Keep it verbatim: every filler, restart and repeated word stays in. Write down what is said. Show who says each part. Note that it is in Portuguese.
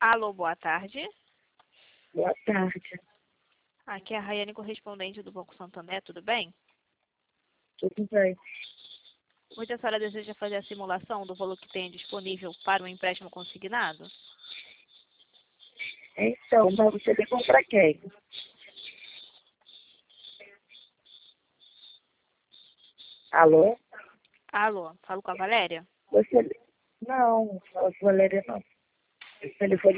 Speaker 1: Alô, boa tarde.
Speaker 2: Boa tarde.
Speaker 1: Aqui é a Raiane, correspondente do Banco Santander, tudo bem?
Speaker 2: Tudo bem?
Speaker 1: Hoje a senhora deseja fazer a simulação do valor que tem disponível para um empréstimo consignado?
Speaker 2: Então, mas você ligou para quem? Alô?
Speaker 1: Alô, falo com a Valéria?
Speaker 2: Você... Não, não fala com a Valéria, não. Esse telefone